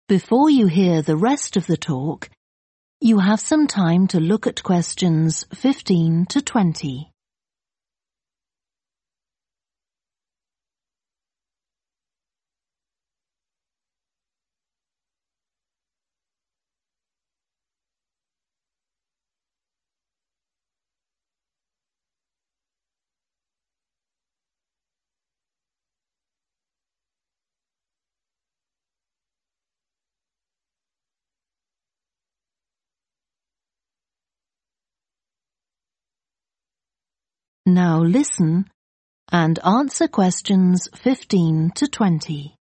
Before you hear the rest of the talk, you have some time to look at questions 15 to 20. Now listen and answer questions 15 to 20.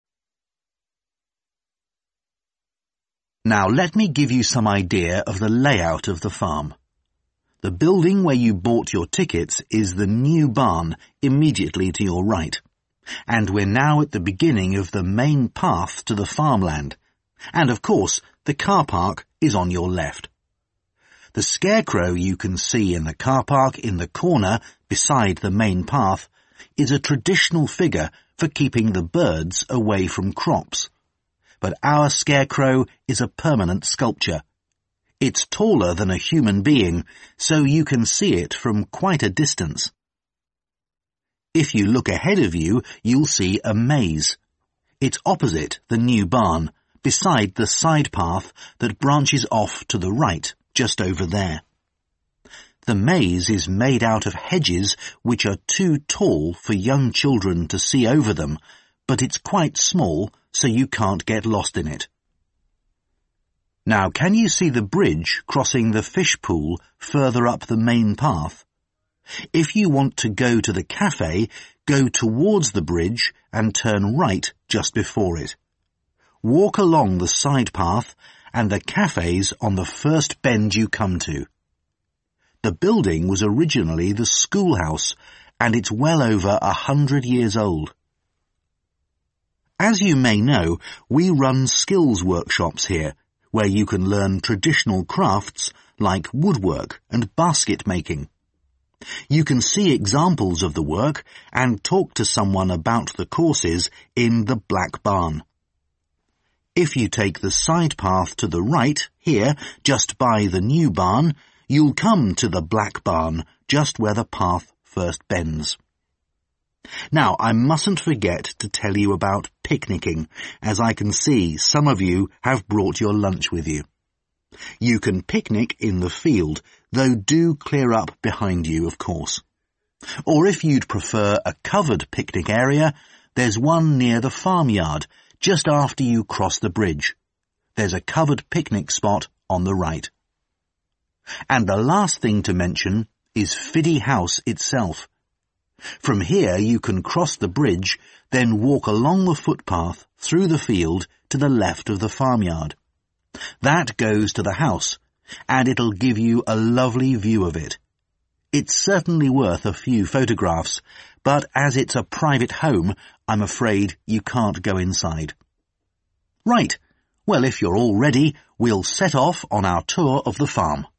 Now let me give you some idea of the layout of the farm. The building where you bought your tickets is the new barn immediately to your right. And we're now at the beginning of the main path to the farmland. And of course, the car park is on your left. The scarecrow you can see in the car park in the corner beside the main path is a traditional figure for keeping the birds away from crops. But our scarecrow is a permanent sculpture. It's taller than a human being, so you can see it from quite a distance. If you look ahead of you, you'll see a maze. It's opposite the new barn, beside the side path that branches off to the right, just over there. The maze is made out of hedges which are too tall for young children to see over them, but it's quite small, so you can't get lost in it. Now, can you see the bridge crossing the fish pool further up the main path? If you want to go to the cafe, go towards the bridge and turn right just before it. Walk along the side path and the cafe's on the first bend you come to. The building was originally the schoolhouse, and it's well over 100 years old. As you may know, we run skills workshops here, where you can learn traditional crafts like woodwork and basket making. You can see examples of the work and talk to someone about the courses in the Black Barn. If you take the side path to the right, here, just by the new barn, you'll come to the Black Barn, just where the path first bends. Now, I mustn't forget to tell you about picnicking, as I can see some of you have brought your lunch with you. You can picnic in the field, though do clear up behind you, of course. Or if you'd prefer a covered picnic area, there's one near the farmyard, just after you cross the bridge. There's a covered picnic spot on the right. And the last thing to mention is Fiddy House itself. From here you can cross the bridge, then walk along the footpath through the field to the left of the farmyard. That goes to the house, and it'll give you a lovely view of it. It's certainly worth a few photographs, but as it's a private home, I'm afraid you can't go inside. Right, well, if you're all ready, we'll set off on our tour of the farm.